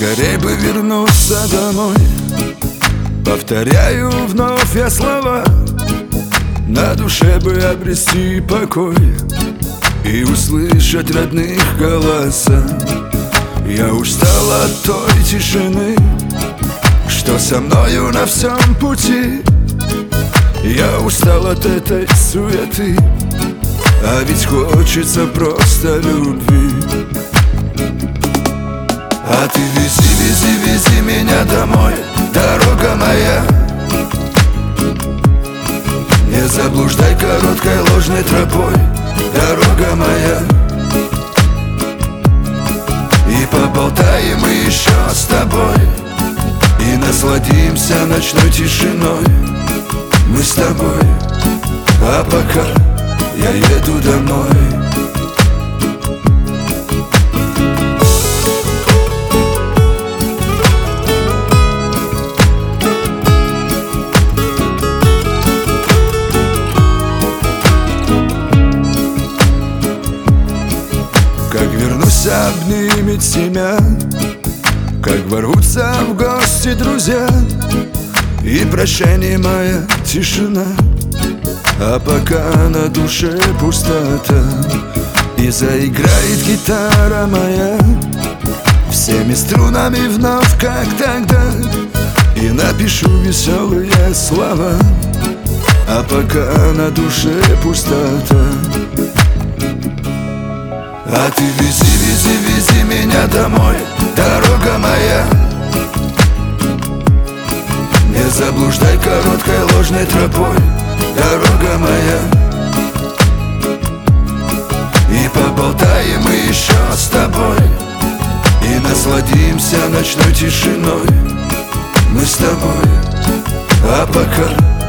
Скорей бы вернуться домой. Повторяю вновь я слова, на душе бы обрести покой и услышать родных голоса. Я устал от той тишины, что со мною на всем пути. Я устал от этой суеты, а ведь хочется просто любви. А ты вези, вези, вези меня домой, дорога моя. Не заблуждай короткой ложной тропой, дорога моя. И поболтаем мы еще с тобой, и насладимся ночной тишиной. Мы с тобой, а пока я еду домой. Как вернусь, обнимет семья, как ворвутся в гости друзья, и прощание моя тишина. А пока на душе пустота, и заиграет гитара моя всеми струнами вновь, как тогда, и напишу веселые слова. А пока на душе пустота. А ты вези, вези, вези меня домой, дорога моя. Не заблуждай короткой ложной тропой, дорога моя. И поболтаем мы еще с тобой, и насладимся ночной тишиной. Мы с тобой, а пока